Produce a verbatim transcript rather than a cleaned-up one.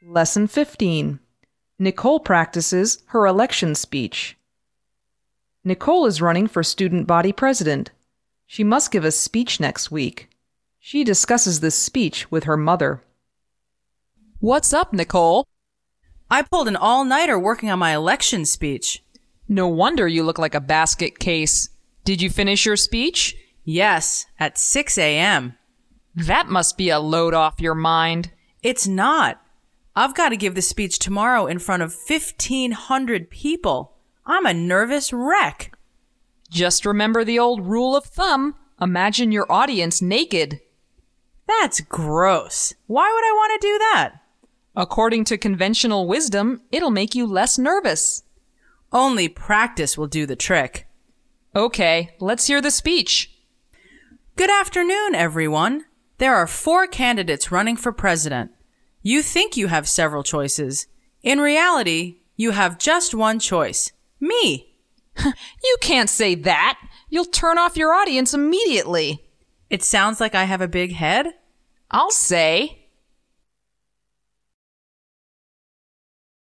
Lesson fifteen. Nicole practices her election speech. Nicole is running for student body president. She must give a speech next week. She discusses this speech with her mother. What's up, Nicole? I pulled an all-nighter working on my election speech. No wonder you look like a basket case. Did you finish your speech? Yes, at six a.m. That must be a load off your mind. It's not. I've got to give the speech tomorrow in front of fifteen hundred people. I'm a nervous wreck. Just remember the old rule of thumb. Imagine your audience naked. That's gross. Why would I want to do that? According to conventional wisdom, it'll make you less nervous. Only practice will do the trick. Okay, let's hear the speech. Good afternoon, everyone. There are four candidates running for president. You think you have several choices. In reality, you have just one choice. Me. You can't say that. You'll turn off your audience immediately. It sounds like I have a big head. I'll say.